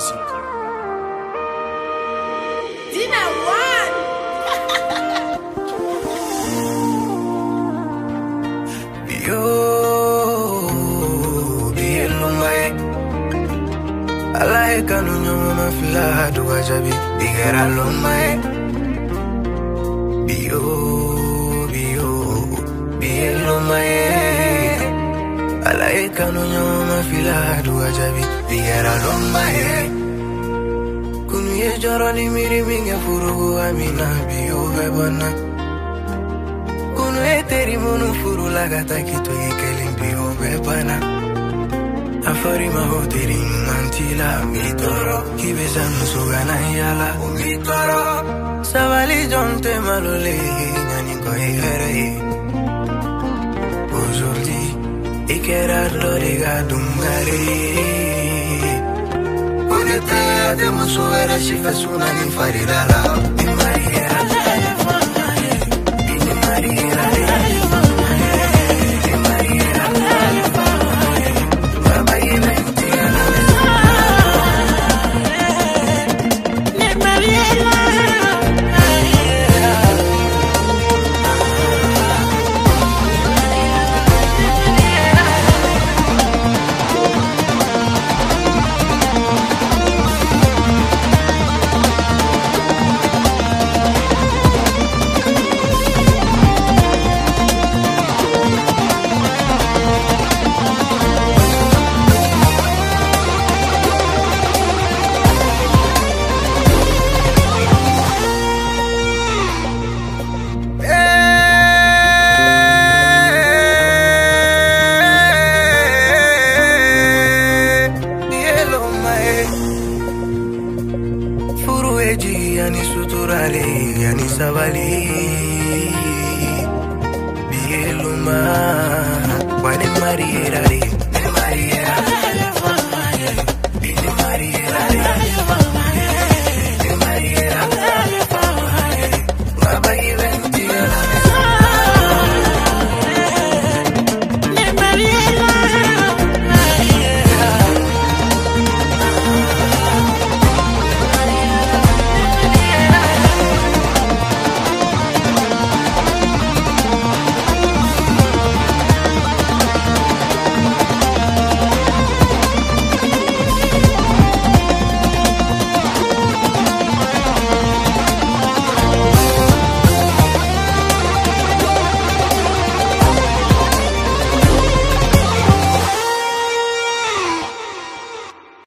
music. Dina One. Yo, bielo mai. Alai kanu nyoma mafila dua jabi digera lomai. Bielo mai. Alai kanu nyoma mafila dua jabi digera lomai. Kunu ye joro ni miri minge furu amina bio bebana. Kunu e teri monu furu lagata kito ye kelim bio bebana. Afari ma hoteri mantila mitoro kibeza musugana yala mitoro savali jonte malole nyani ko here. Aujourd'hui ikera loriga dungare kunete de musuera shifa sunani faridala imariera yani suturale yani savali bieluma wane mariera